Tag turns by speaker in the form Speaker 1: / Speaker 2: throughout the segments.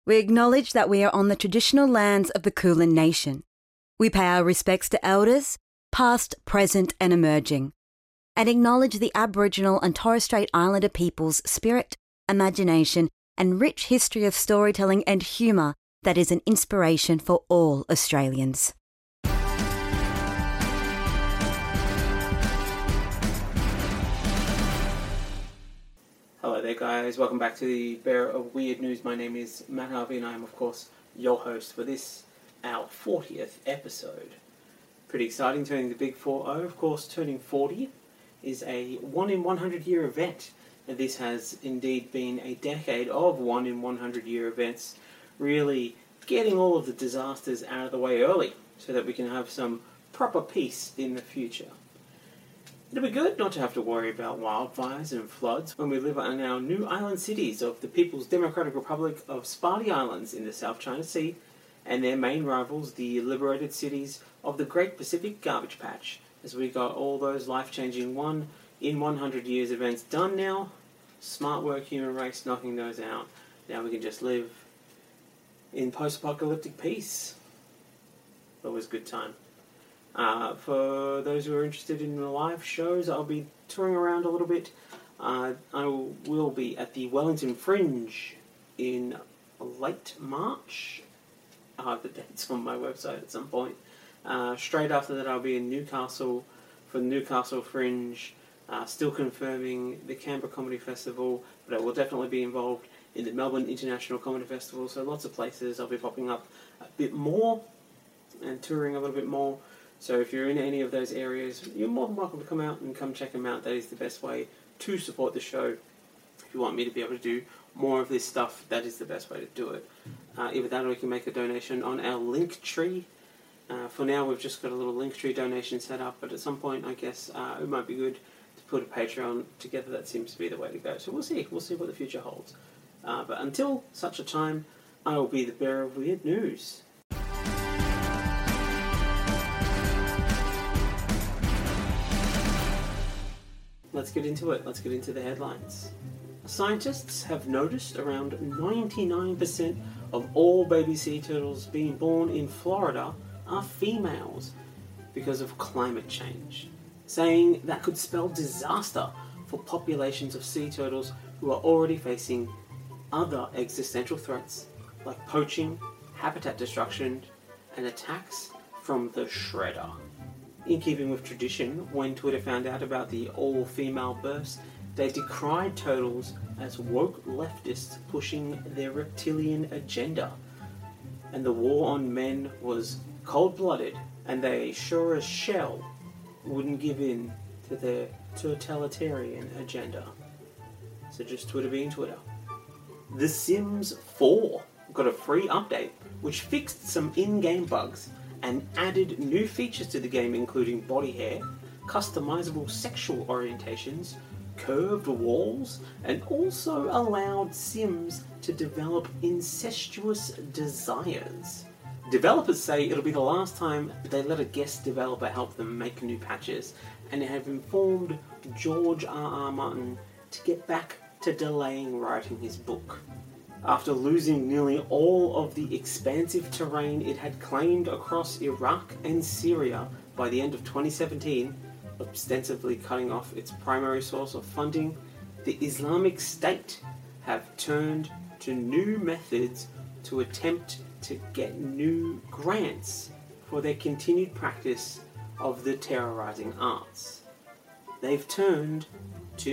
Speaker 1: We acknowledge that we are on the traditional lands of the Kulin Nation. We pay our respects to elders, past, present and emerging, and acknowledge the Aboriginal and Torres Strait Islander people's spirit, imagination and rich history of storytelling and humour that is an inspiration for all Australians.
Speaker 2: Hello there guys, welcome back to the Bearer of Weird News. My name is Matt Harvey and I am of course your host for this, our 40th episode. Pretty exciting, turning the big 40. Of course, turning 40 is a 1 in 100 year event. And this has indeed been a decade of 1 in 100 year events, really getting all of the disasters out of the way early so that we can have some proper peace in the future. It'll be good not to have to worry about wildfires and floods when we live on our new island cities of the People's Democratic Republic of Spratly Islands in the South China Sea and their main rivals, the liberated cities of the Great Pacific Garbage Patch, as we got all those life-changing 1 in 100 years events done now. Smart work, human race, knocking those out. Now we can just live in post-apocalyptic peace. Always a good time. For those who are interested in the live shows, I'll be touring around a little bit. I will be at the Wellington Fringe in late March. I'll have the dates on my website at some point. Straight after that, I'll be in Newcastle for the Newcastle Fringe. Still confirming the Canberra Comedy Festival, but I will definitely be involved in the Melbourne International Comedy Festival. So lots of places I'll be popping up a bit more and touring a little bit more. So if you're in any of those areas, you're more than welcome to come out and come check them out. That is the best way to support the show. If you want me to be able to do more of this stuff, that is the best way to do it. Either that or you can make a donation on our Linktree. For now, we've just got a little Linktree donation set up, but at some point, I guess, it might be good to put a Patreon together. That seems to be the way to go. So we'll see. We'll see what the future holds. But until such a time, I will be the bearer of weird news. Let's get into it. Let's get into the headlines. Scientists have noticed around 99% of all baby sea turtles being born in Florida are females because of climate change, saying that could spell disaster for populations of sea turtles who are already facing other existential threats like poaching, habitat destruction, and attacks from the shredder. In keeping with tradition, when Twitter found out about the all-female burst, they decried turtles as woke leftists pushing their reptilian agenda. And the war on men was cold-blooded, and they sure as shell wouldn't give in to their totalitarian agenda. So just Twitter being Twitter. The Sims 4 got a free update, which fixed some in-game bugs and added new features to the game, including body hair, customizable sexual orientations, curved walls, and also allowed Sims to develop incestuous desires. Developers say it'll be the last time they let a guest developer help them make new patches, and have informed George R.R. Martin to get back to delaying writing his book. After losing nearly all of the expansive terrain it had claimed across Iraq and Syria by the end of 2017, ostensibly cutting off its primary source of funding, the Islamic State have turned to new methods to attempt to get new grants for their continued practice of the terrorizing arts. They've turned to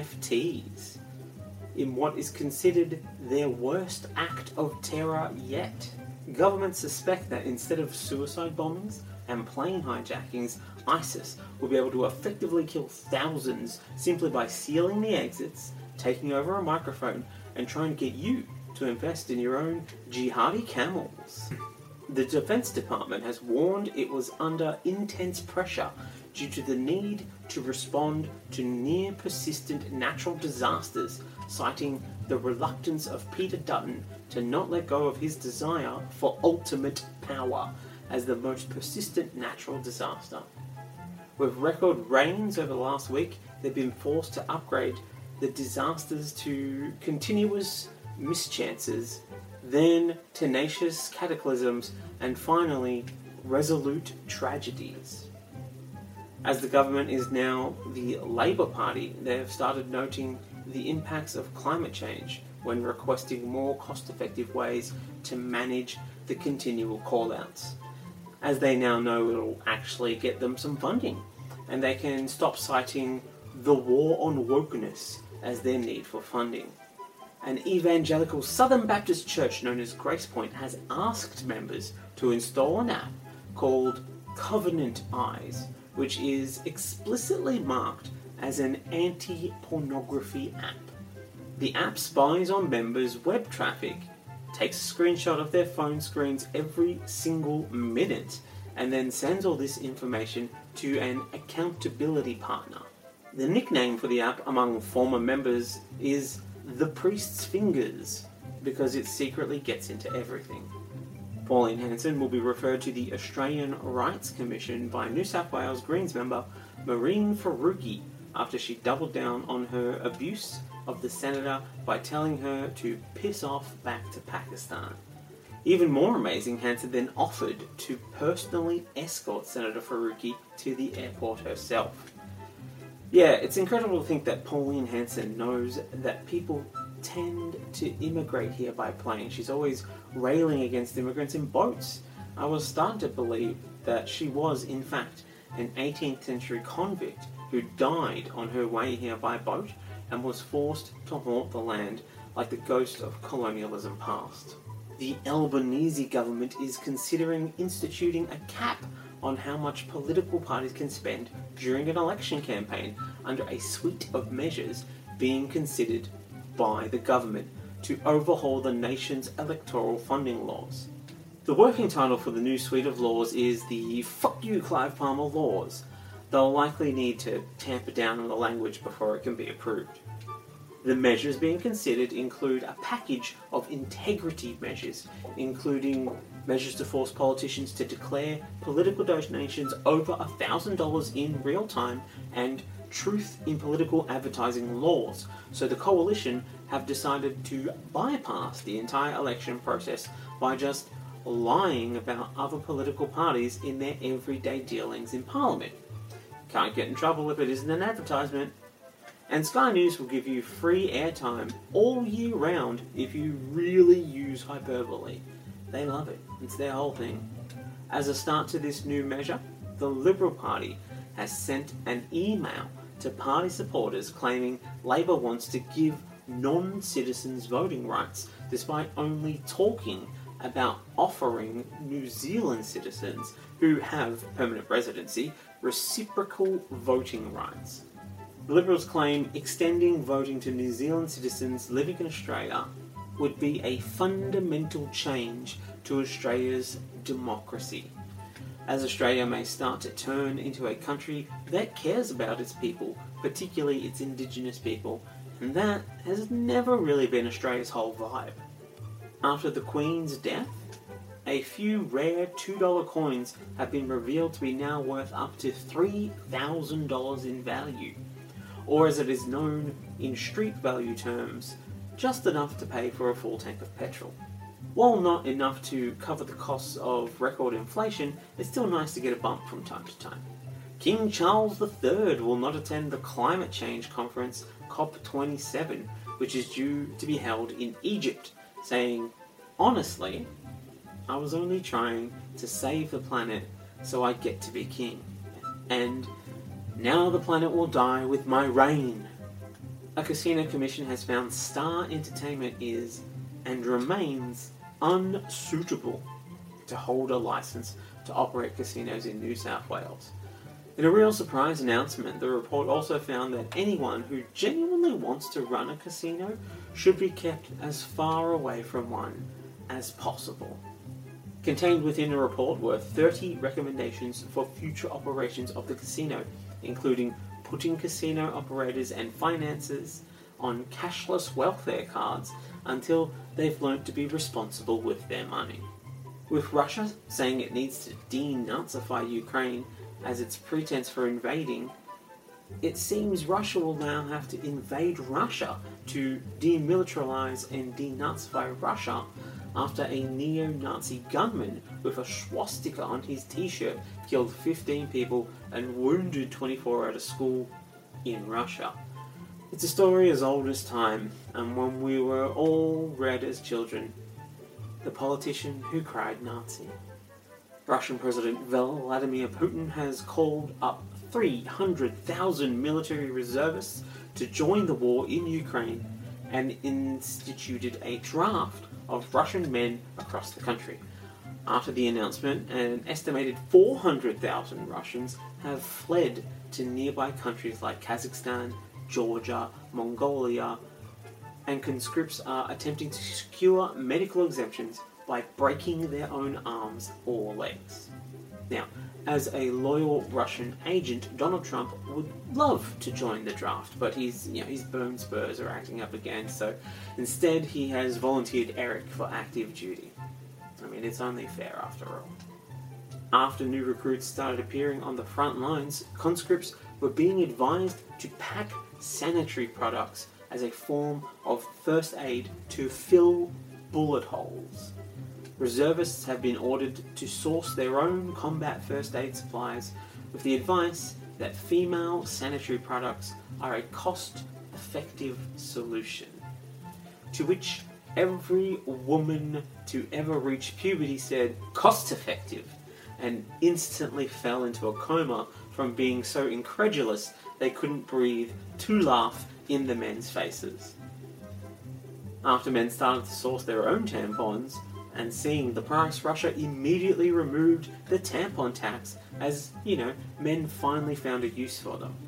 Speaker 2: NFTs in what is considered their worst act of terror yet. Governments suspect that instead of suicide bombings and plane hijackings, ISIS will be able to effectively kill thousands simply by sealing the exits, taking over a microphone, and trying to get you to invest in your own jihadi camels. The Defense Department has warned it was under intense pressure due to the need to respond to near-persistent natural disasters, citing the reluctance of Peter Dutton to not let go of his desire for ultimate power as the most persistent natural disaster. With record rains over the last week, they've been forced to upgrade the disasters to continuous mischances then tenacious cataclysms, and finally resolute tragedies. As the government is now the Labour Party, they have started noting the impacts of climate change when requesting more cost-effective ways to manage the continual call-outs, as they now know it'll actually get them some funding, and they can stop citing the war on wokeness as their need for funding. An evangelical Southern Baptist church known as Grace Point has asked members to install an app called Covenant Eyes, which is explicitly marked as an anti-pornography app. The app spies on members' web traffic, takes a screenshot of their phone screens every single minute, and then sends all this information to an accountability partner. The nickname for the app among former members is The Priest's Fingers, because it secretly gets into everything. Pauline Hanson will be referred to the Australian Rights Commission by New South Wales Greens member Mehreen Faruqi after she doubled down on her abuse of the senator by telling her to piss off back to Pakistan. Even more amazing, Hanson then offered to personally escort Senator Faruqi to the airport herself. Yeah, it's incredible to think that Pauline Hanson knows that people tend to immigrate here by plane. She's always railing against immigrants in boats. I was starting to believe that she was, in fact, an 18th century convict who died on her way here by boat and was forced to haunt the land like the ghost of colonialism past. The Albanese government is considering instituting a cap on how much political parties can spend during an election campaign under a suite of measures being considered by the government to overhaul the nation's electoral funding laws. The working title for the new suite of laws is the Fuck You Clive Palmer Laws. They'll likely need to tamper down on the language before it can be approved. The measures being considered include a package of integrity measures, including measures to force politicians to declare political donations over $1,000 in real time and truth in political advertising laws. So the coalition have decided to bypass the entire election process by just lying about other political parties in their everyday dealings in Parliament. Can't get in trouble if it isn't an advertisement. And Sky News will give you free airtime all year round if you really use hyperbole. They love it. It's their whole thing. As a start to this new measure, the Liberal Party has sent an email to party supporters claiming Labor wants to give non-citizens voting rights, despite only talking about offering New Zealand citizens who have permanent residency reciprocal voting rights. The Liberals claim extending voting to New Zealand citizens living in Australia would be a fundamental change to Australia's democracy, as Australia may start to turn into a country that cares about its people, particularly its Indigenous people, and that has never really been Australia's whole vibe. After the Queen's death, a few rare $2 coins have been revealed to be now worth up to $3,000 in value, or as it is known in street value terms, just enough to pay for a full tank of petrol. While not enough to cover the costs of record inflation, it's still nice to get a bump from time to time. King Charles III will not attend the climate change conference COP27, which is due to be held in Egypt, saying, "Honestly, I was only trying to save the planet so I get to be king. And now the planet will die with my reign." A casino commission has found Star Entertainment is, and remains, unsuitable to hold a license to operate casinos in New South Wales. In a real surprise announcement, the report also found that anyone who genuinely wants to run a casino should be kept as far away from one as possible. Contained within the report were 30 recommendations for future operations of the casino, including putting casino operators and finances on cashless welfare cards until they've learnt to be responsible with their money. With Russia saying it needs to denazify Ukraine as its pretense for invading, it seems Russia will now have to invade Russia to demilitarize and denazify Russia, after a neo-Nazi gunman with a swastika on his t-shirt killed 15 people and wounded 24 at a school in Russia. It's a story as old as time, and when we were all read as children, The Politician Who Cried Nazi. Russian President Vladimir Putin has called up 300,000 military reservists to join the war in Ukraine and instituted a draft of Russian men across the country. After the announcement, an estimated 400,000 Russians have fled to nearby countries like Kazakhstan, Georgia, Mongolia, and conscripts are attempting to secure medical exemptions by breaking their own arms or legs. Now, as a loyal Russian agent, Donald Trump would love to join the draft, but his bone spurs are acting up again, so instead he has volunteered Eric for active duty. I mean, it's only fair after all. After new recruits started appearing on the front lines, conscripts were being advised to pack sanitary products as a form of first aid to fill bullet holes. Reservists have been ordered to source their own combat first aid supplies with the advice that female sanitary products are a cost-effective solution. To which every woman to ever reach puberty said, "Cost-effective," and instantly fell into a coma from being so incredulous they couldn't breathe to laugh in the men's faces. After men started to source their own tampons, and seeing the price, Russia immediately removed the tampon tax as, men finally found a use for them.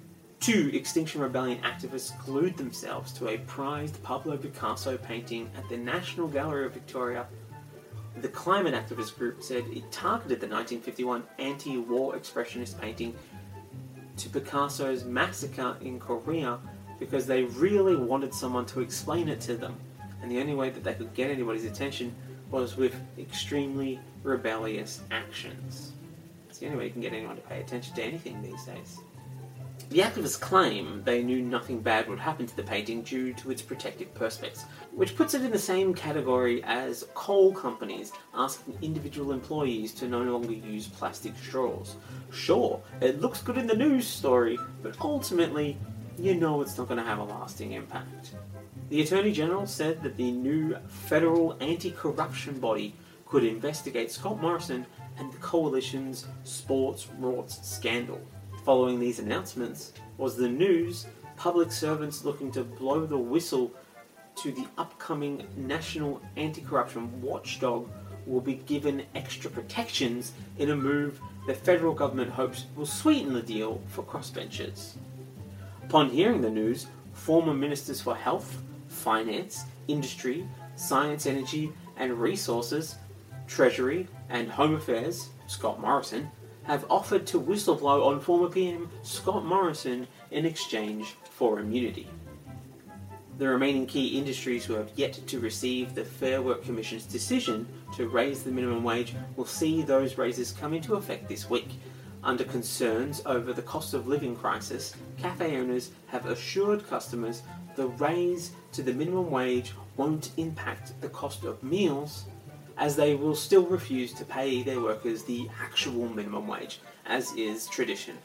Speaker 2: 2 Extinction Rebellion activists glued themselves to a prized Pablo Picasso painting at the National Gallery of Victoria. The climate activist group said it targeted the 1951 anti-war expressionist painting to Picasso's massacre in Korea because they really wanted someone to explain it to them, and the only way that they could get anybody's attention was with extremely rebellious actions. It's the only way you can get anyone to pay attention to anything these days. The activists claim they knew nothing bad would happen to the painting due to its protective perspex, which puts it in the same category as coal companies asking individual employees to no longer use plastic straws. Sure, it looks good in the news story, but ultimately, it's not going to have a lasting impact. The Attorney General said that the new federal anti-corruption body could investigate Scott Morrison and the coalition's sports rorts scandal. Following these announcements was the news public servants looking to blow the whistle to the upcoming National Anti-Corruption Watchdog will be given extra protections in a move the federal government hopes will sweeten the deal for crossbenchers. Upon hearing the news, former ministers for health, finance, industry, science, energy and resources, treasury and home affairs, Scott Morrison, have offered to whistleblow on former PM Scott Morrison in exchange for immunity. The remaining key industries who have yet to receive the Fair Work Commission's decision to raise the minimum wage will see those raises come into effect this week. Under concerns over the cost of living crisis, cafe owners have assured customers the raise to the minimum wage won't impact the cost of meals, as they will still refuse to pay their workers the actual minimum wage, as is tradition.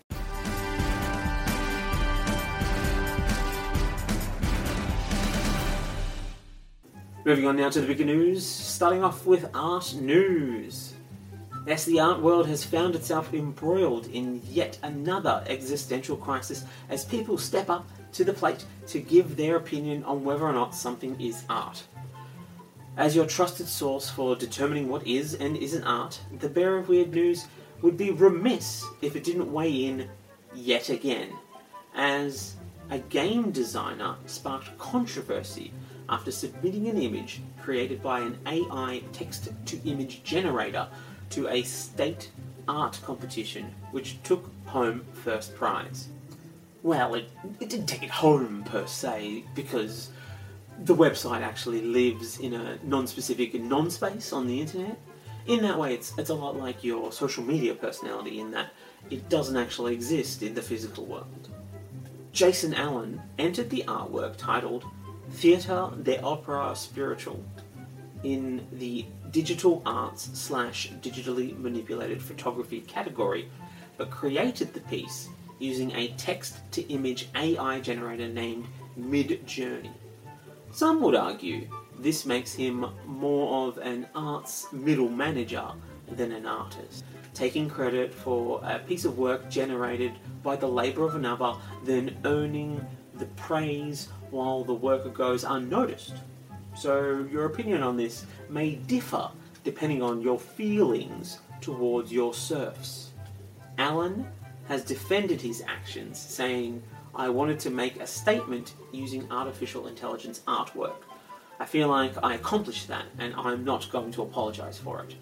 Speaker 2: Moving on now to the bigger news, starting off with art news. Yes, the art world has found itself embroiled in yet another existential crisis as people step up to the plate to give their opinion on whether or not something is art. As your trusted source for determining what is and isn't art, the Bearer of Weird News would be remiss if it didn't weigh in yet again, as a game designer sparked controversy after submitting an image created by an AI text-to-image generator to a state art competition, which took home first prize. Well, it didn't take it home per se, because the website actually lives in a non-specific non-space on the internet. In that way, it's a lot like your social media personality, in that it doesn't actually exist in the physical world. Jason Allen entered the artwork titled Theatre de Opera Spiritual. in the digital arts / digitally manipulated photography category, but created the piece using a text-to-image AI generator named Midjourney. Some would argue this makes him more of an arts middle manager than an artist, taking credit for a piece of work generated by the labour of another, then earning the praise while the worker goes unnoticed. So your opinion on this may differ depending on your feelings towards your serfs. Alan has defended his actions, saying, "I wanted to make a statement using artificial intelligence artwork. I feel like I accomplished that, and I'm not going to apologise for it."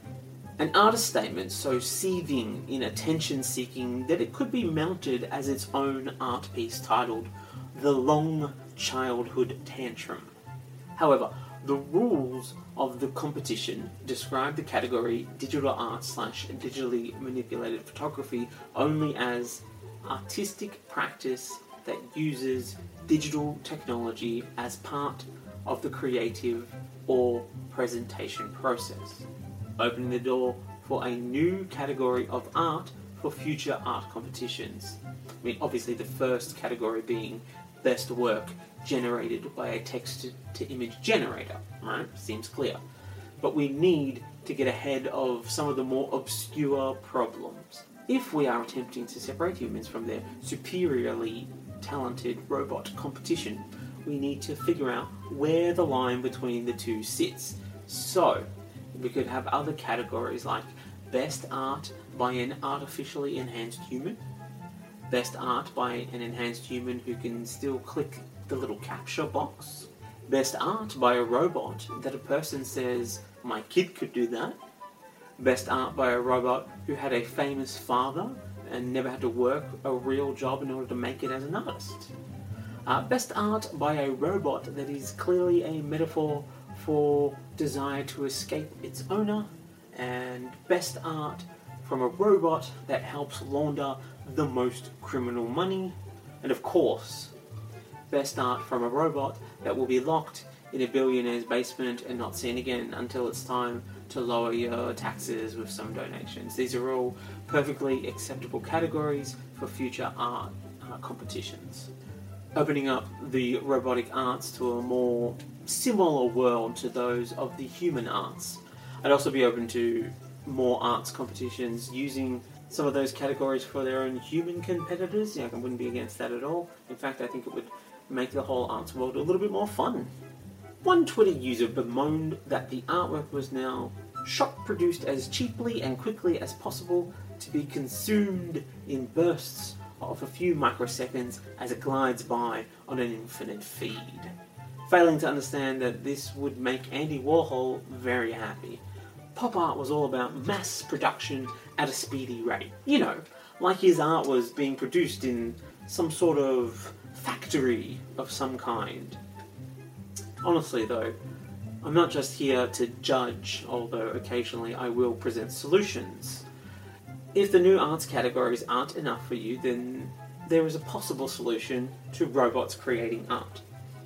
Speaker 2: An artist statement so seething in attention-seeking that it could be mounted as its own art piece titled "The Long Childhood Tantrum." However, the rules of the competition describe the category digital art / digitally manipulated photography only as artistic practice that uses digital technology as part of the creative or presentation process, opening the door for a new category of art for future art competitions. I mean, obviously the first category being best work generated by a text-to-image generator, right? Seems clear. But we need to get ahead of some of the more obscure problems. If we are attempting to separate humans from their superiorly talented robot competition, we need to figure out where the line between the two sits. So, we could have other categories like best art by an artificially enhanced human, best art by an enhanced human who can still click the little capture box, best art by a robot that a person says, "My kid could do that," best art by a robot who had a famous father and never had to work a real job in order to make it as an artist, best art by a robot that is clearly a metaphor for desire to escape its owner, and best art from a robot that helps launder the most criminal money, and of course, best art from a robot that will be locked in a billionaire's basement and not seen again until it's time to lower your taxes with some donations. These are all perfectly acceptable categories for future art competitions. Opening up the robotic arts to a more similar world to those of the human arts. I'd also be open to more arts competitions using some of those categories for their own human competitors. I wouldn't be against that at all. In fact, I think it would make the whole arts world a little bit more fun. One Twitter user bemoaned that the artwork was now shot-produced as cheaply and quickly as possible to be consumed in bursts of a few microseconds as it glides by on an infinite feed, failing to understand that this would make Andy Warhol very happy. Pop art was all about mass production at a speedy rate. Like his art was being produced in some sort of factory of some kind. Honestly though, I'm not just here to judge, although occasionally I will present solutions. If the new arts categories aren't enough for you, then there is a possible solution to robots creating art.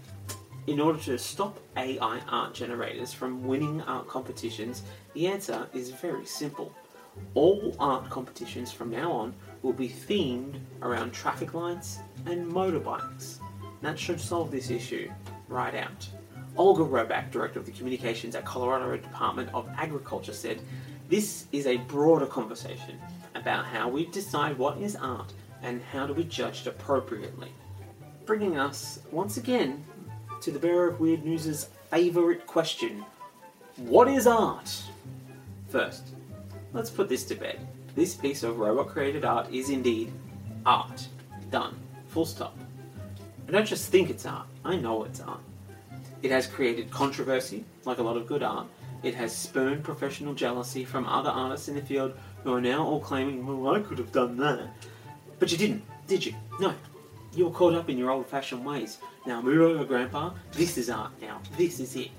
Speaker 2: In order to stop AI art generators from winning art competitions, the answer is very simple. All art competitions from now on will be themed around traffic lights and motorbikes. That should solve this issue right out. Olga Roback, Director of the Communications at Colorado Department of Agriculture, said, "This is a broader conversation about how we decide what is art and how do we judge it appropriately." Bringing us, once again, to the bearer of Weird News' favourite question: what is art? First, let's put this to bed. This piece of robot-created art is indeed art. Done. Full stop. I don't just think it's art, I know it's art. It has created controversy, like a lot of good art. It has spurned professional jealousy from other artists in the field who are now all claiming, "Well, I could have done that." But you didn't, did you? No. You were caught up in your old-fashioned ways. Now move over, Grandpa. This is art now. This is it.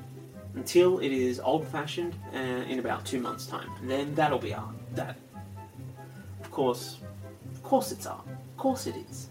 Speaker 2: Until it is old-fashioned in about 2 months' time. And then that'll be art. That. Of course it's art. Of course it is.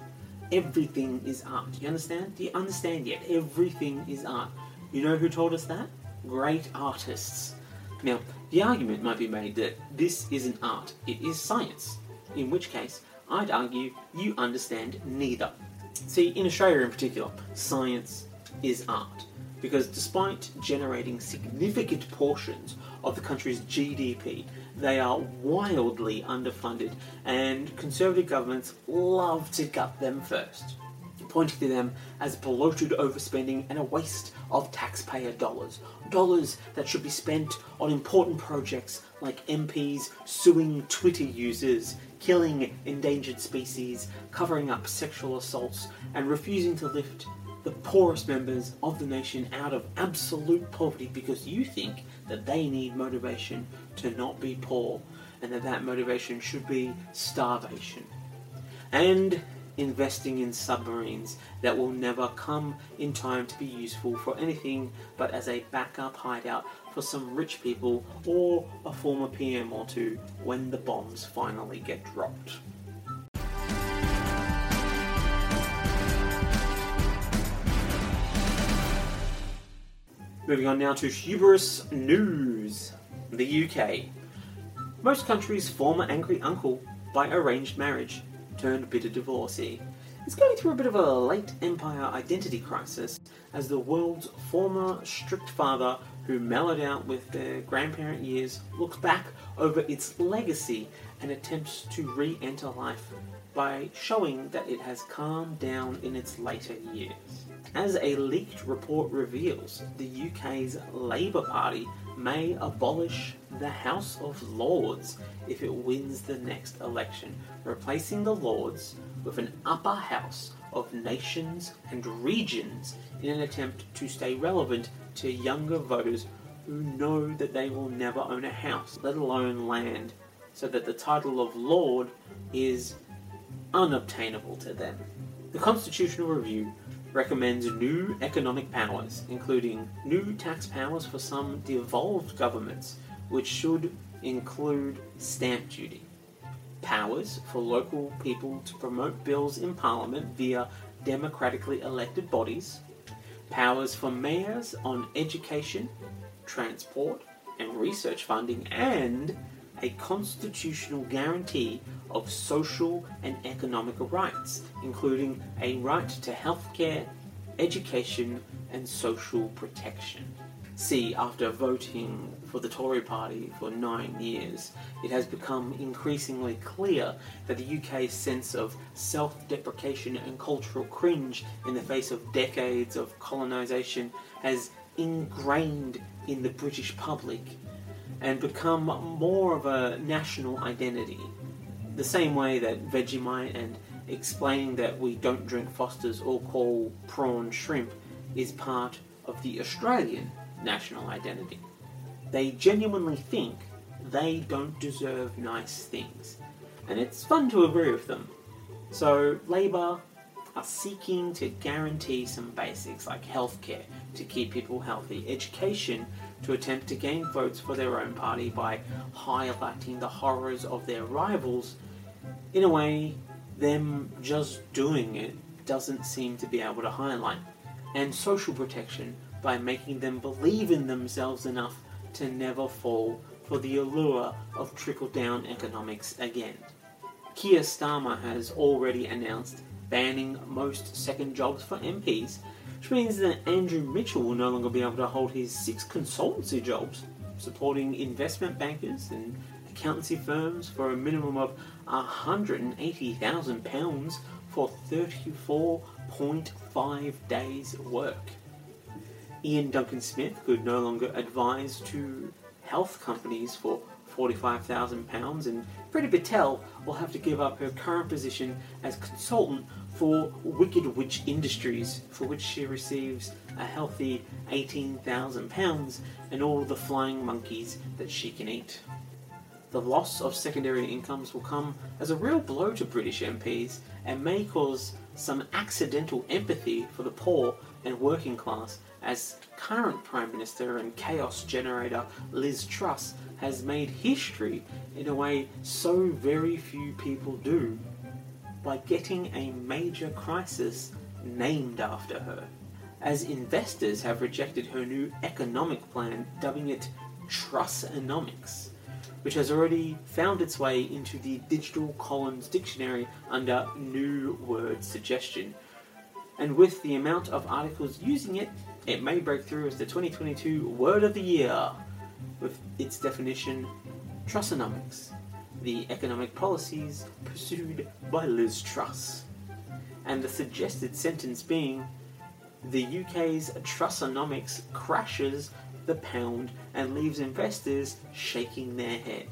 Speaker 2: Everything is art. Do you understand? Do you understand yet? Everything is art. You know who told us that? great artists. Now, the argument might be made that this isn't art, it is science, in which case I'd argue you understand neither. See, in Australia in particular, science is art, because despite generating significant portions of the country's GDP, they are wildly underfunded, and conservative governments love to gut them first, pointing to them as bloated overspending and a waste of taxpayer dollars. Dollars that should be spent on important projects like MPs suing Twitter users, killing endangered species, covering up sexual assaults, and refusing to lift the poorest members of the nation out of absolute poverty because you think that they need motivation to not be poor, and that motivation should be starvation. And investing in submarines that will never come in time to be useful for anything but as a backup hideout for some rich people or a former PM or two when the bombs finally get dropped. Moving on now to hubris news. The UK. Most countries' former angry uncle by arranged marriage turned bitter divorcee is going through a bit of a late empire identity crisis as the world's former strict father who mellowed out with their grandparent years looks back over its legacy and attempts to re-enter life by showing that it has calmed down in its later years. As a leaked report reveals, the UK's Labour Party may abolish the House of Lords if it wins the next election, replacing the Lords with an upper house of nations and regions in an attempt to stay relevant to younger voters who know that they will never own a house, let alone land, so that the title of Lord is unobtainable to them. The Constitutional Review recommends new economic powers, including new tax powers for some devolved governments, which should include stamp duty, powers for local people to promote bills in Parliament via democratically elected bodies, powers for mayors on education, transport and research funding, and a constitutional guarantee of social and economic rights, including a right to healthcare, education and social protection. See, after voting for the Tory party for 9 years, it has become increasingly clear that the UK's sense of self-deprecation and cultural cringe in the face of decades of colonisation has ingrained in the British public and become more of a national identity. The same way that Vegemite and explaining that we don't drink Foster's or call prawn shrimp is part of the Australian national identity. They genuinely think they don't deserve nice things, and it's fun to agree with them. So Labour are seeking to guarantee some basics like healthcare to keep people healthy, education to attempt to gain votes for their own party by highlighting the horrors of their rivals. In a way, them just doing it doesn't seem to be able to highlight. And social protection by making them believe in themselves enough to never fall for the allure of trickle-down economics again. Keir Starmer has already announced banning most second jobs for MPs, which means that Andrew Mitchell will no longer be able to hold his 6 consultancy jobs, supporting investment bankers and accountancy firms for a minimum of £180,000 for 34.5 days work. Ian Duncan Smith could no longer advise to health companies for £45,000, and Priti Patel will have to give up her current position as consultant for Wicked Witch Industries, for which she receives a healthy £18,000 and all the flying monkeys that she can eat. The loss of secondary incomes will come as a real blow to British MPs and may cause some accidental empathy for the poor and working class, as current Prime Minister and chaos generator Liz Truss has made history in a way so very few people do, by getting a major crisis named after her. as investors have rejected her new economic plan, dubbing it Trussonomics, which has already found its way into the Digital Collins Dictionary under New Word Suggestion. And with the amount of articles using it, it may break through as the 2022 Word of the Year, with its definition, Trussonomics, the economic policies pursued by Liz Truss. And the suggested sentence being, the UK's Trussonomics crashes the pound and leaves investors shaking their head.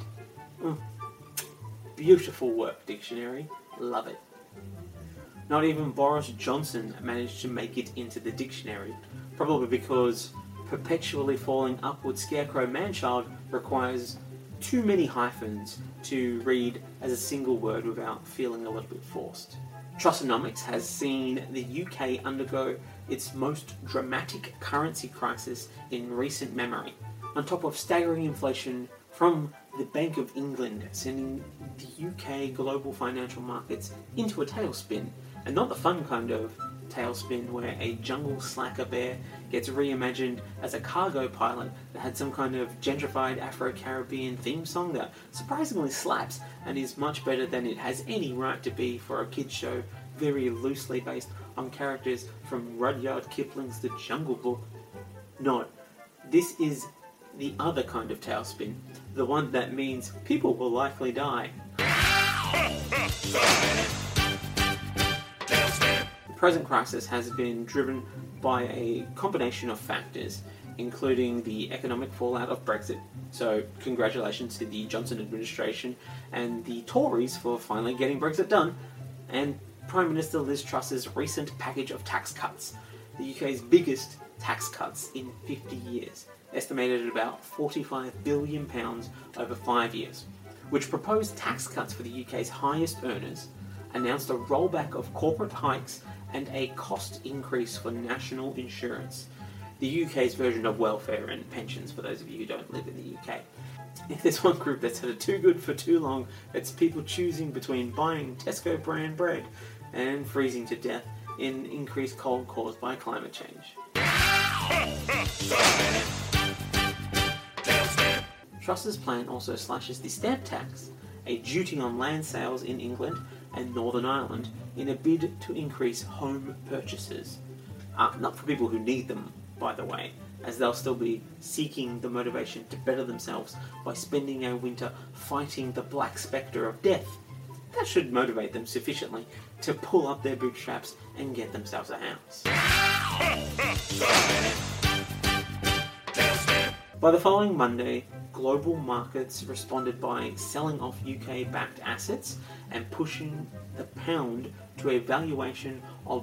Speaker 2: Beautiful work, dictionary. Love it. Not even Boris Johnson managed to make it into the dictionary, probably because perpetually falling upward scarecrow manchild requires too many hyphens to read as a single word without feeling a little bit forced. Trussonomics has seen the UK undergo its most dramatic currency crisis in recent memory, on top of staggering inflation from the Bank of England, sending the UK global financial markets into a tailspin, and not the fun kind of tailspin where a jungle slacker bear gets reimagined as a cargo pilot that had some kind of gentrified Afro-Caribbean theme song that surprisingly slaps and is much better than it has any right to be for a kids show very loosely based on characters from Rudyard Kipling's The Jungle Book. No, this is the other kind of tailspin, the one that means people will likely die. The present crisis has been driven by a combination of factors, including the economic fallout of Brexit. So congratulations to the Johnson administration and the Tories for finally getting Brexit done, and Prime Minister Liz Truss's recent package of tax cuts, the UK's biggest tax cuts in 50 years, estimated at about £45 billion over 5 years, which proposed tax cuts for the UK's highest earners, announced a rollback of corporate hikes and a cost increase for national insurance, the UK's version of welfare and pensions for those of you who don't live in the UK. If there's one group that's had it too good for too long, it's people choosing between buying Tesco brand bread and freezing to death in increased cold caused by climate change. Truss's plan also slashes the stamp tax, a duty on land sales in England and Northern Ireland, in a bid to increase home purchases. Not for people who need them, by the way, as they'll still be seeking the motivation to better themselves by spending a winter fighting the black spectre of death. That should motivate them sufficiently to pull up their bootstraps and get themselves a house. By the following Monday, global markets responded by selling off UK-backed assets and pushing the pound to a valuation of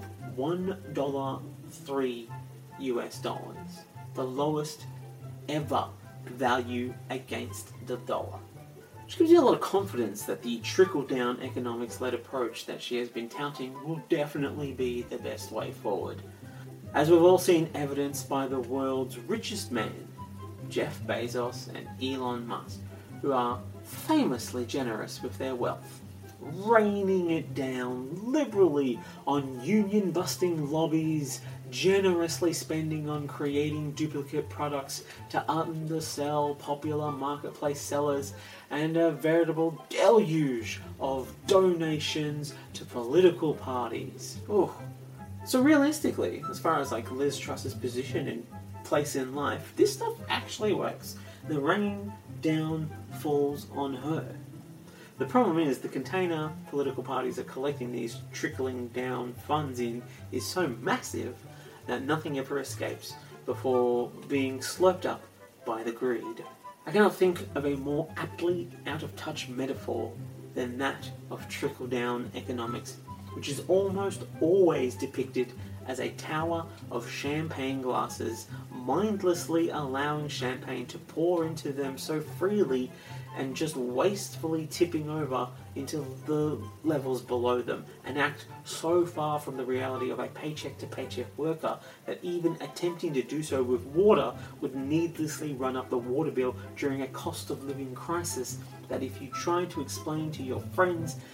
Speaker 2: $1.03 US, the lowest ever value against the dollar. Which gives you a lot of confidence that the trickle-down economics-led approach that she has been touting will definitely be the best way forward. As we've all seen evidenced by the world's richest man, Jeff Bezos and Elon Musk, who are famously generous with their wealth, raining it down liberally on union-busting lobbies, generously spending on creating duplicate products to undersell popular marketplace sellers, and a veritable deluge of donations to political parties. Ooh. So realistically, as far as like Liz Truss's position and place in life, this stuff actually works. The rain down falls on her. The problem is the container political parties are collecting these trickling down funds in is so massive that nothing ever escapes before being slurped up by the greed. I cannot think of a more aptly out of touch metaphor than that of trickle down economics, which is almost always depicted as a tower of champagne glasses mindlessly allowing champagne to pour into them so freely and just wastefully tipping over into the levels below them, an act so far from the reality of a paycheck-to-paycheck worker that even attempting to do so with water would needlessly run up the water bill during a cost of living crisis that if you try to explain to your friends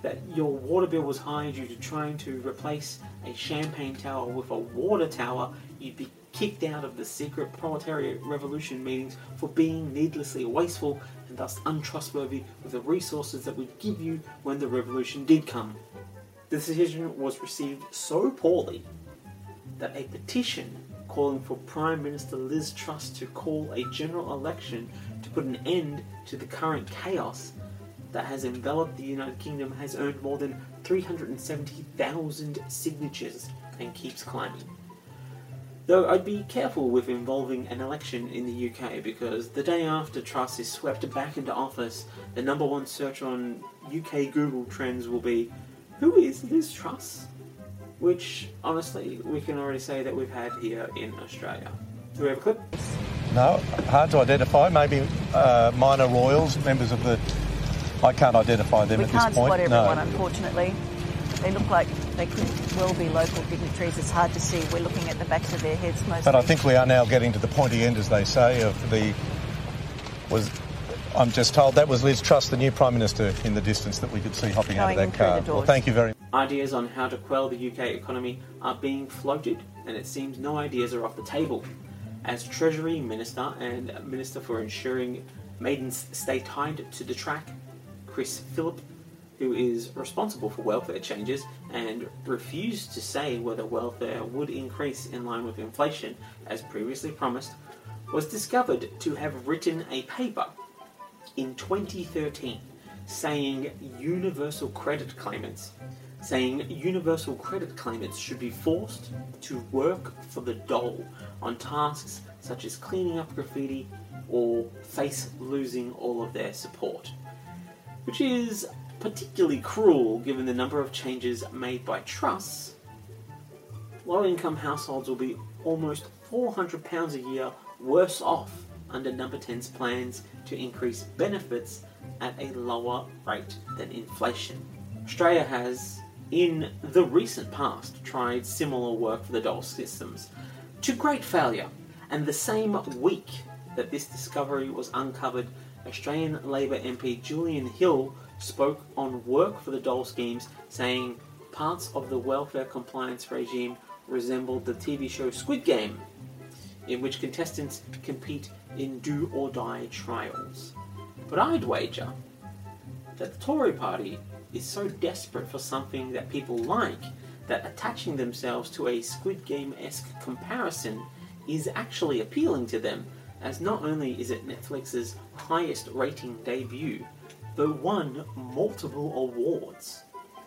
Speaker 2: that your water bill was high due to trying to replace a champagne tower with a water tower, you'd be kicked out of the secret proletariat revolution meetings for being needlessly wasteful and thus untrustworthy with the resources that we'd give you when the revolution did come. The decision was received so poorly that a petition calling for Prime Minister Liz Truss to call a general election to put an end to the current chaos that has enveloped the United Kingdom has earned more than 370,000 signatures and keeps climbing. Though I'd be careful with involving an election in the UK, because the day after Truss is swept back into office, the number one search on UK Google Trends will be, "Who is Liz Truss?" Which, honestly, we can already say that we've had here in Australia. Do we have a clip?
Speaker 3: No, hard to identify. Maybe minor royals, members of the... I can't identify them at this point.
Speaker 4: We can't spot everyone, unfortunately. They look like they could well be local dignitaries. It's hard to see. We're looking at the backs of their heads mostly.
Speaker 3: But I think we are now getting to the pointy end, as they say, of the... I'm just told that was Liz Truss, the new Prime Minister, in the distance that we could see hopping out of that car. Well, thank you very much.
Speaker 2: Ideas on how to quell the UK economy are being floated, and it seems no ideas are off the table. As Treasury Minister and Minister for Ensuring Maidens Stay Tied to the Track, Chris Philip, who is responsible for welfare changes and refused to say whether welfare would increase in line with inflation, as previously promised, was discovered to have written a paper in 2013 saying universal credit claimants should be forced to work for the dole on tasks such as cleaning up graffiti or face losing all of their support. Which is particularly cruel given the number of changes made by Truss. Low-income households will be almost £400 a year worse off under Number 10's plans to increase benefits at a lower rate than inflation. Australia has, in the recent past, tried similar work for the dole systems, to great failure, and the same week that this discovery was uncovered, Australian Labor MP Julian Hill spoke on work for the dole schemes, saying parts of the welfare compliance regime resembled the TV show Squid Game, in which contestants compete in do-or-die trials. But I'd wager that the Tory party is so desperate for something that people like that attaching themselves to a Squid Game-esque comparison is actually appealing to them, as not only is it Netflix's highest rating debut, but won multiple awards.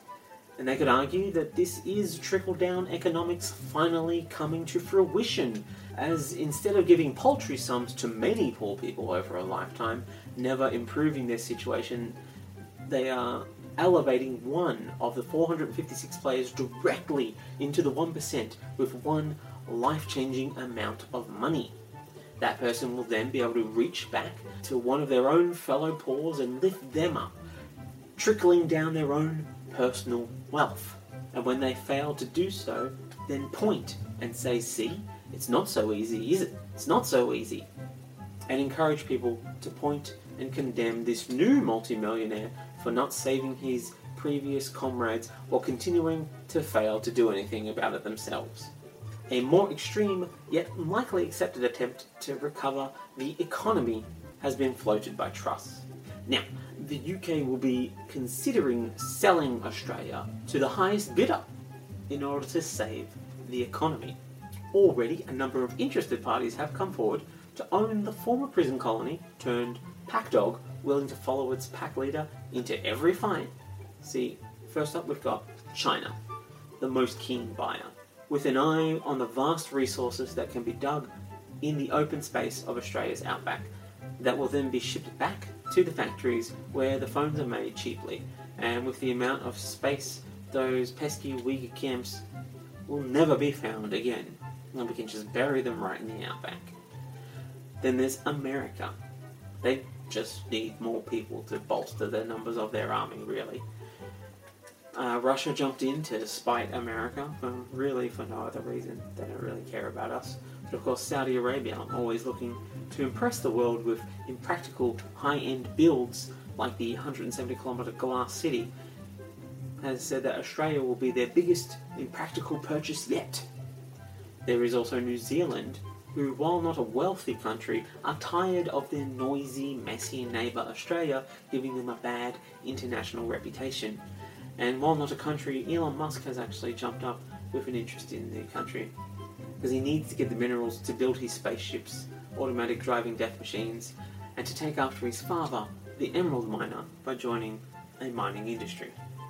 Speaker 2: And they could argue that this is trickle-down economics finally coming to fruition, as instead of giving paltry sums to many poor people over a lifetime, never improving their situation, they are elevating one of the 456 players directly into the 1% with one life-changing amount of money. That person will then be able to reach back to one of their own fellow poors and lift them up, trickling down their own personal wealth. And when they fail to do so, then point and say, "See, it's not so easy, is it? It's not so easy." And encourage people to point and condemn this new multimillionaire for not saving his previous comrades while continuing to fail to do anything about it themselves. A more extreme, yet likely accepted attempt to recover the economy has been floated by Truss. Now, the UK will be considering selling Australia to the highest bidder in order to save the economy. Already, a number of interested parties have come forward to own the former prison colony turned pack dog, willing to follow its pack leader into every fight. See, first up we've got China, the most keen buyer, with an eye on the vast resources that can be dug in the open space of Australia's outback, that will then be shipped back to the factories where the phones are made cheaply, and with the amount of space, those pesky Uyghur camps will never be found again, and we can just bury them right in the outback. Then there's America. They just need more people to bolster the numbers of their army, really. Russia jumped in to spite America, really for no other reason. They don't really care about us. But of course, Saudi Arabia, always looking to impress the world with impractical high-end builds like the 170-kilometre glass city, has said that Australia will be their biggest impractical purchase yet. There is also New Zealand, who, while not a wealthy country, are tired of their noisy, messy neighbour Australia giving them a bad international reputation. And while not a country, Elon Musk has actually jumped up with an interest in the country, because he needs to get the minerals to build his spaceships, automatic driving death machines, and to take after his father, the emerald miner, by joining a mining industry.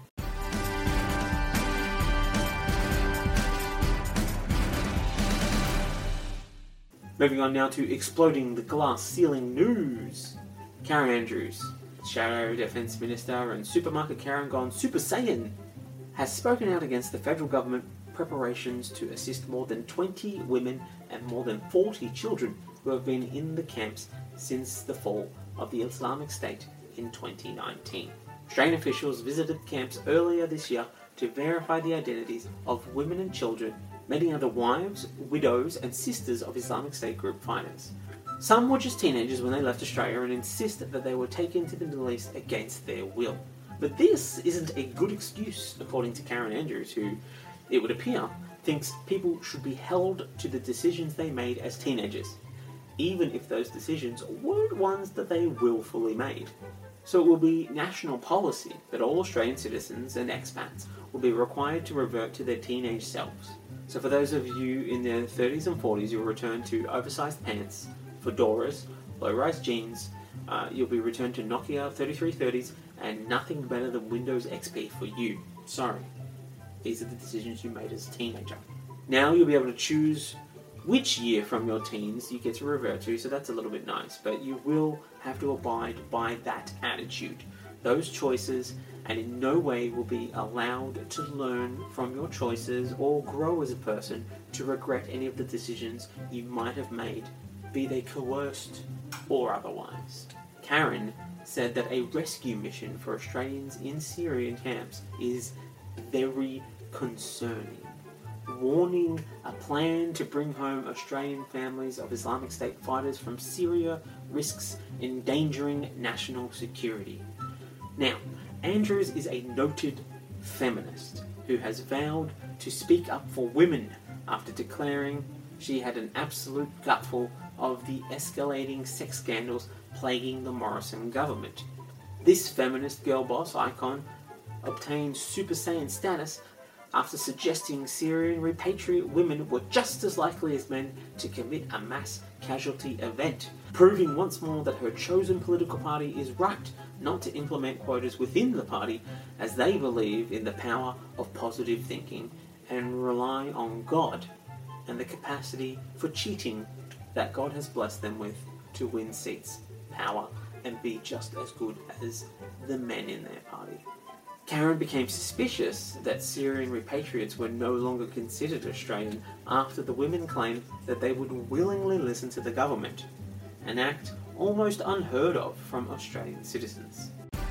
Speaker 2: Moving on now to exploding the glass ceiling news. Karen Andrews, Shadow Defence Minister and supermarket Karen gone Super Saiyan, has spoken out against the federal government preparations to assist more than 20 women and more than 40 children who have been in the camps since the fall of the Islamic State in 2019. Australian officials visited camps earlier this year to verify the identities of women and children, many other wives, widows and sisters of Islamic State group fighters. Some were just teenagers when they left Australia and insist that they were taken to the Middle East against their will. But this isn't a good excuse, according to Karen Andrews, who, it would appear, thinks people should be held to the decisions they made as teenagers, even if those decisions weren't ones that they willfully made. So it will be national policy that all Australian citizens and expats will be required to revert to their teenage selves. So for those of you in their 30s and 40s, you'll return to oversized pants, fedoras, low-rise jeans, you'll be returned to Nokia 3330s, and nothing better than Windows XP for you. Sorry. These are the decisions you made as a teenager. Now you'll be able to choose which year from your teens you get to revert to, so that's a little bit nice, but you will have to abide by that attitude, those choices, and in no way will be allowed to learn from your choices or grow as a person to regret any of the decisions you might have made, be they coerced or otherwise. Karen said that a rescue mission for Australians in Syrian camps is very concerning, warning a plan to bring home Australian families of Islamic State fighters from Syria risks endangering national security. Now, Andrews is a noted feminist who has vowed to speak up for women after declaring she had an absolute gutful of the escalating sex scandals plaguing the Morrison government. This feminist girl boss icon obtained Super Saiyan status after suggesting Syrian repatriate women were just as likely as men to commit a mass casualty event, proving once more that her chosen political party is right not to implement quotas within the party, as they believe in the power of positive thinking and rely on God and the capacity for cheating that God has blessed them with to win seats, power, and be just as good as the men in their party. Karen became suspicious that Syrian repatriates were no longer considered Australian after the women claimed that they would willingly listen to the government, an act almost unheard of from Australian citizens.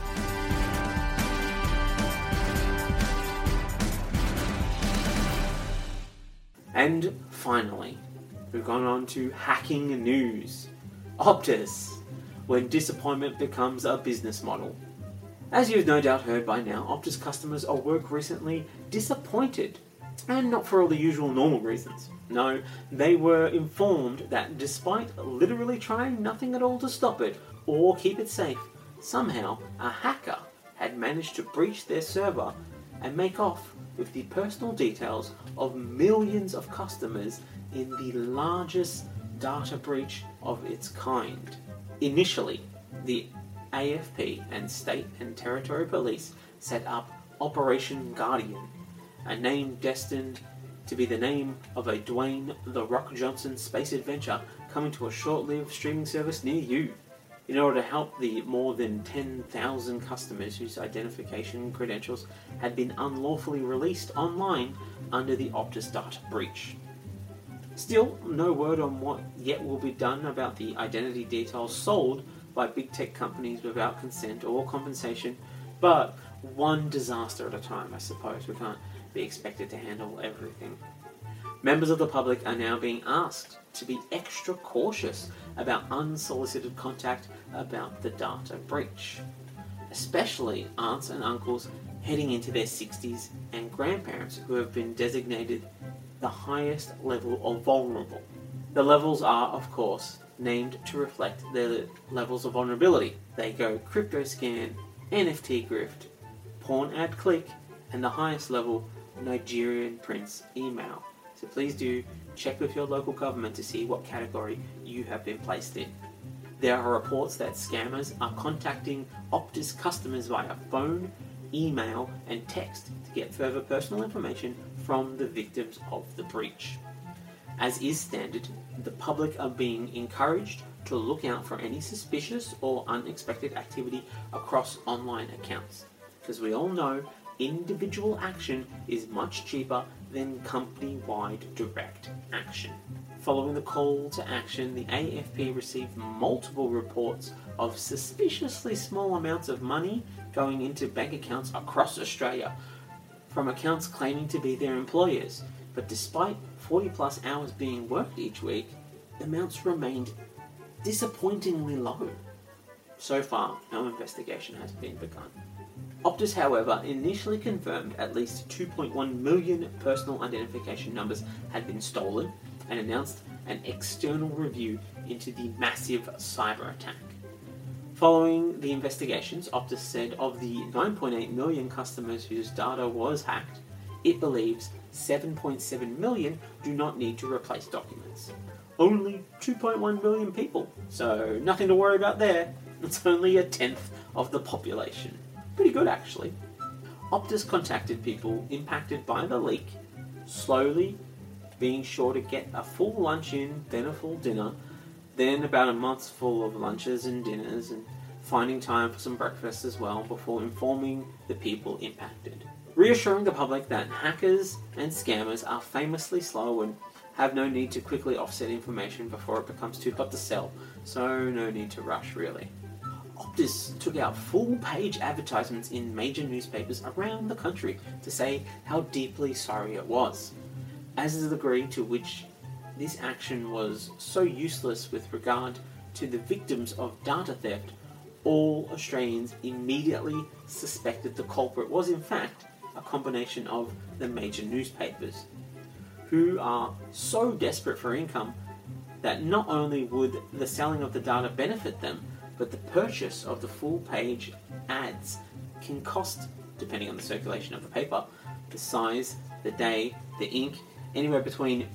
Speaker 2: And finally, we've gone on to hacking news. Optus, when disappointment becomes a business model. As you've no doubt heard by now, Optus customers at work recently disappointed, and not for all the usual normal reasons. No, they were informed that despite literally trying nothing at all to stop it or keep it safe, somehow a hacker had managed to breach their server and make off with the personal details of millions of customers in the largest data breach of its kind. Initially, the AFP and State and Territory Police set up Operation Guardian, a name destined to be the name of a Dwayne "The Rock" Johnson space adventure coming to a short-lived streaming service near you, in order to help the more than 10,000 customers whose identification credentials had been unlawfully released online under the Optus data breach. Still, no word on what yet will be done about the identity details sold by big tech companies without consent or compensation, but one disaster at a time, I suppose. We can't be expected to handle everything. Members of the public are now being asked to be extra cautious about unsolicited contact about the data breach. Especially aunts and uncles heading into their 60s and grandparents who have been designated the highest level of vulnerable. The levels are, of course, named to reflect their levels of vulnerability. They go crypto scan, NFT grift, porn ad click, and the highest level, Nigerian prince email. So please do check with your local government to see what category you have been placed in. There are reports that scammers are contacting Optus customers via phone, email, and text to get further personal information from the victims of the breach. As is standard, the public are being encouraged to look out for any suspicious or unexpected activity across online accounts, because we all know individual action is much cheaper than company-wide direct action. Following the call to action, the AFP received multiple reports of suspiciously small amounts of money going into bank accounts across Australia from accounts claiming to be their employers. But despite 40 plus hours being worked each week, the amounts remained disappointingly low. So far, no investigation has been begun. Optus, however, initially confirmed at least 2.1 million personal identification numbers had been stolen and announced an external review into the massive cyber attack. Following the investigations, Optus said of the 9.8 million customers whose data was hacked, it believes 7.7 million do not need to replace documents. Only 2.1 million people, so nothing to worry about there. It's only a tenth of the population. Pretty good, actually. Optus contacted people impacted by the leak, slowly being sure to get a full lunch in, then a full dinner, then about a month's full of lunches and dinners, and finding time for some breakfast as well before informing the people impacted. Reassuring the public that hackers and scammers are famously slow and have no need to quickly offset information before it becomes too hot to sell, so no need to rush really. Optus took out full-page advertisements in major newspapers around the country to say how deeply sorry it was, as is the degree to which this action was so useless with regard to the victims of data theft. All Australians immediately suspected the culprit was in fact a combination of the major newspapers, who are so desperate for income that not only would the selling of the data benefit them, but the purchase of the full-page ads can cost, depending on the circulation of the paper, the size, the day, the ink, anywhere between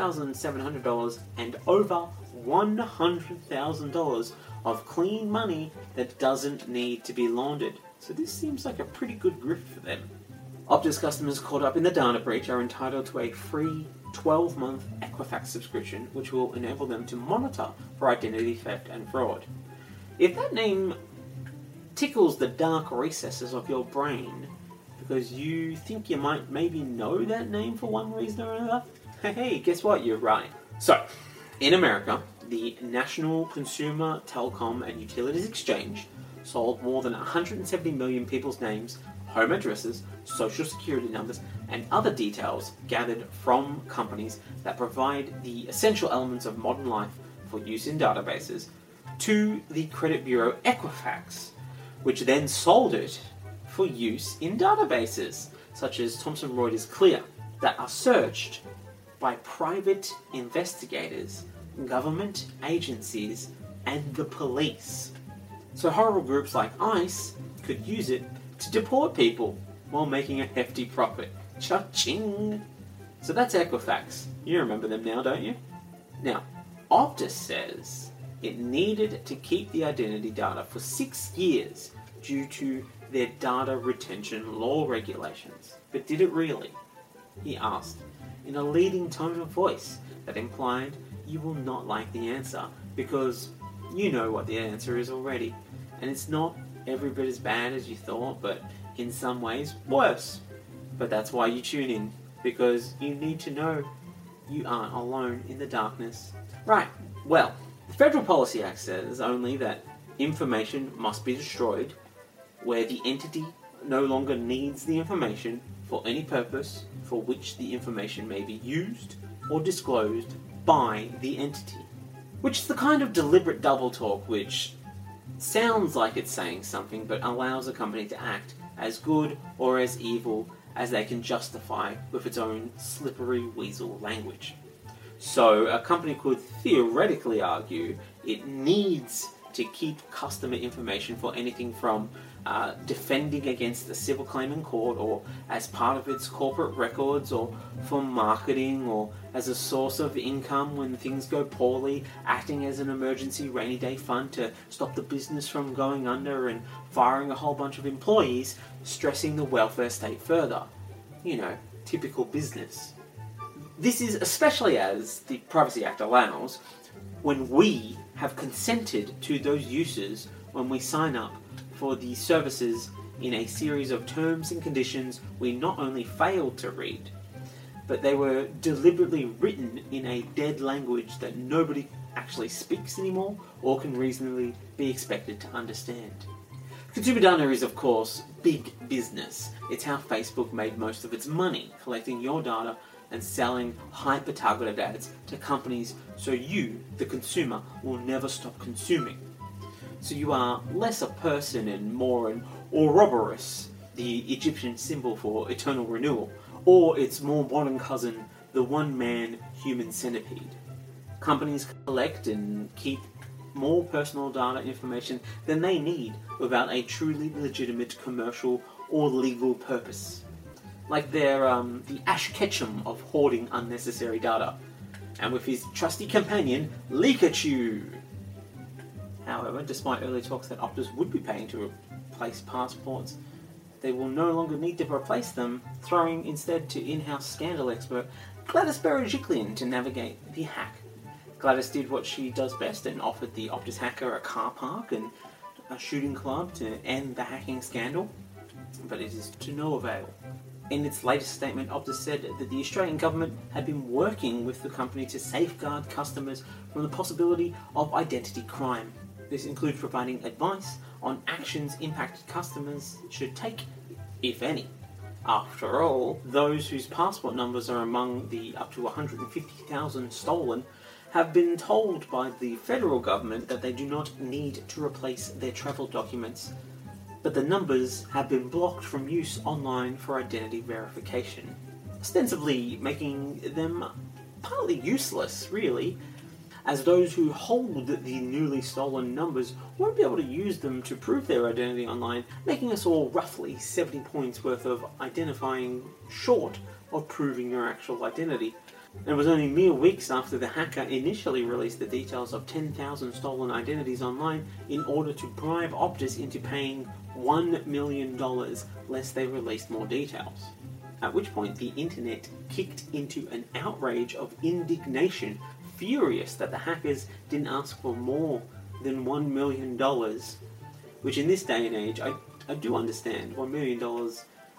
Speaker 2: $2,700 and over $100,000 of clean money that doesn't need to be laundered. So this seems like a pretty good grift for them. Optus customers caught up in the data breach are entitled to a free 12-month Equifax subscription, which will enable them to monitor for identity theft and fraud. If that name tickles the dark recesses of your brain because you think you might maybe know that name for one reason or another, hey, guess what? You're right. So, in America, the National Consumer Telecom and Utilities Exchange sold more than 170 million people's names, home addresses, social security numbers, and other details gathered from companies that provide the essential elements of modern life for use in databases to the credit bureau Equifax, which then sold it for use in databases such as Thomson Reuters Clear that are searched by private investigators, government agencies, and the police. So horrible groups like ICE could use it to deport people while making a hefty profit. Cha-ching! So that's Equifax. You remember them now, don't you? Now, Optus says it needed to keep the identity data for 6 years due to their data retention law regulations. But did it really? He asked, in a leading tone of voice that implied you will not like the answer because you know what the answer is already. And it's not every bit as bad as you thought, but in some ways worse. But that's why you tune in, because you need to know you aren't alone in the darkness. Right, well, the Federal Policy Act says only that information must be destroyed where the entity no longer needs the information for any purpose for which the information may be used or disclosed by the entity. Which is the kind of deliberate double talk which sounds like it's saying something but allows a company to act as good or as evil as they can justify with its own slippery weasel language. So a company could theoretically argue it needs to keep customer information for anything from defending against a civil claim in court, or as part of its corporate records, or for marketing, or as a source of income when things go poorly, acting as an emergency rainy day fund to stop the business from going under and firing a whole bunch of employees, stressing the welfare state further. You know, typical business. This is especially as the Privacy Act allows when we have consented to those uses when we sign up for the services in a series of terms and conditions we not only failed to read, but they were deliberately written in a dead language that nobody actually speaks anymore or can reasonably be expected to understand. Consumer data is, of course, big business. It's how Facebook made most of its money, collecting your data and selling hyper-targeted ads to companies so you, the consumer, will never stop consuming. So you are less a person and more an Ouroboros, the Egyptian symbol for eternal renewal, or its more modern cousin, the one-man human centipede. Companies collect and keep more personal data information than they need without a truly legitimate commercial or legal purpose. Like they're the Ash Ketchum of hoarding unnecessary data, and with his trusty companion, Leakachu. However, despite early talks that Optus would be paying to replace passports, they will no longer need to replace them, throwing instead to in-house scandal expert Gladys Berejiklian to navigate the hack. Gladys did what she does best and offered the Optus hacker a car park and a shooting club to end the hacking scandal, but it is to no avail. In its latest statement, Optus said that the Australian government had been working with the company to safeguard customers from the possibility of identity crime. This includes providing advice on actions impacted customers should take, if any. After all, those whose passport numbers are among the up to 150,000 stolen have been told by the federal government that they do not need to replace their travel documents, but the numbers have been blocked from use online for identity verification, ostensibly making them partly useless, really, as those who hold the newly stolen numbers won't be able to use them to prove their identity online, making us all roughly 70 points worth of identifying short of proving your actual identity. And it was only mere weeks after the hacker initially released the details of 10,000 stolen identities online in order to bribe Optus into paying $1 million lest they released more details. At which point the internet kicked into an outrage of indignation, furious that the hackers didn't ask for more than $1 million, which in this day and age, I do understand. $1 million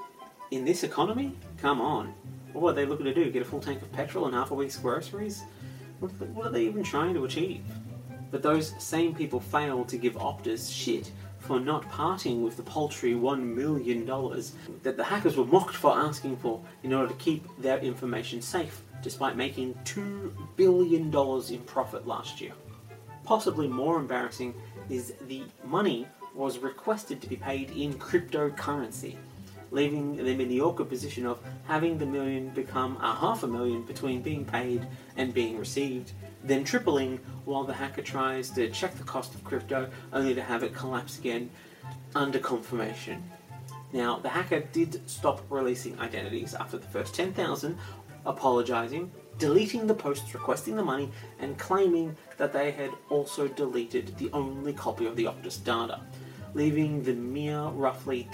Speaker 2: in this economy? Come on. What are they looking to do? Get a full tank of petrol and half a week's groceries? What are they even trying to achieve? But those same people failed to give Optus shit for not parting with the paltry $1 million that the hackers were mocked for asking for in order to keep their information safe, despite making $2 billion in profit last year. Possibly more embarrassing is the money was requested to be paid in cryptocurrency, leaving them in the awkward position of having the million become $500,000 between being paid and being received, then tripling while the hacker tries to check the cost of crypto only to have it collapse again under confirmation. Now, the hacker did stop releasing identities after the first 10,000, apologising, deleting the posts requesting the money, and claiming that they had also deleted the only copy of the Optus data, leaving the mere roughly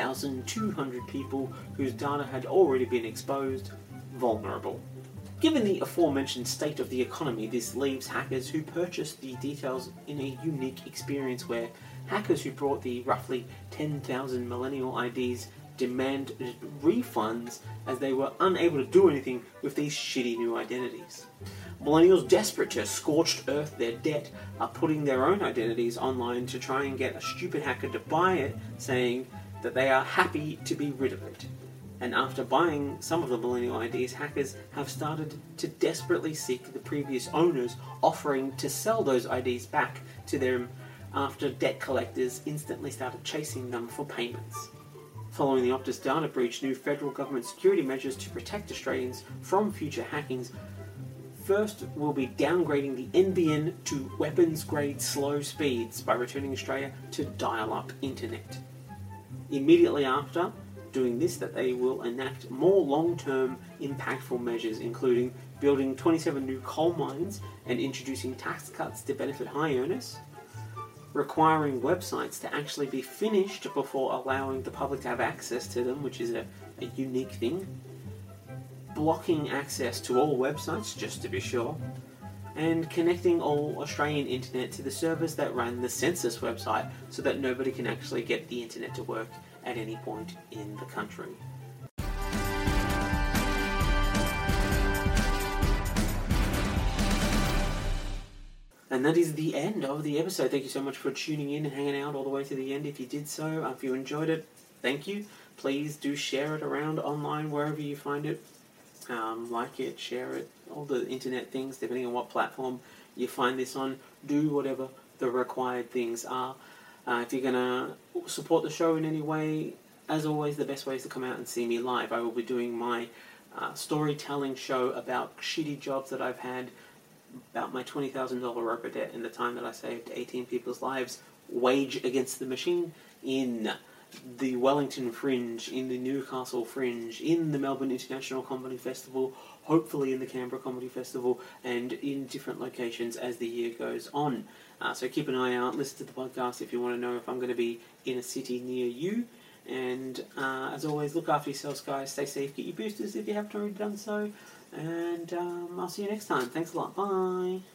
Speaker 2: 10,200 people whose data had already been exposed vulnerable. Given the aforementioned state of the economy, this leaves hackers who purchased the details in a unique experience where hackers who brought the roughly 10,000 millennial IDs demanded refunds as they were unable to do anything with these shitty new identities. Millennials desperate to scorched earth their debt are putting their own identities online to try and get a stupid hacker to buy it, saying that they are happy to be rid of it. And after buying some of the millennial IDs, hackers have started to desperately seek the previous owners, offering to sell those IDs back to them after debt collectors instantly started chasing them for payments. Following the Optus data breach, new federal government security measures to protect Australians from future hackings first will be downgrading the NBN to weapons-grade slow speeds by returning Australia to dial-up internet. Immediately after doing this, that they will enact more long-term impactful measures, including building 27 new coal mines and introducing tax cuts to benefit high earners, requiring websites to actually be finished before allowing the public to have access to them, which is a unique thing, blocking access to all websites, just to be sure, and connecting all Australian internet to the servers that run the census website so that nobody can actually get the internet to work at any point in the country. And that is the end of the episode. Thank you so much for tuning in and hanging out all the way to the end. If you did so, if you enjoyed it, thank you. Please do share it around online wherever you find it. Like it, share it, all the internet things, depending on what platform you find this on. Do whatever the required things are. If you're going to support the show in any way, as always, the best way is to come out and see me live. I will be doing my storytelling show about shitty jobs that I've had, about my $20,000 roper debt and the time that I saved 18 people's lives, Wage Against the Machine, in the Wellington Fringe, in the Newcastle Fringe, in the Melbourne International Comedy Festival, hopefully in the Canberra Comedy Festival, and in different locations as the year goes on. So keep an eye out, listen to the podcast if you want to know if I'm going to be in a city near you. And as always, look after yourselves, guys. Stay safe, get your boosters if you haven't already done so. And I'll see you next time. Thanks a lot. Bye.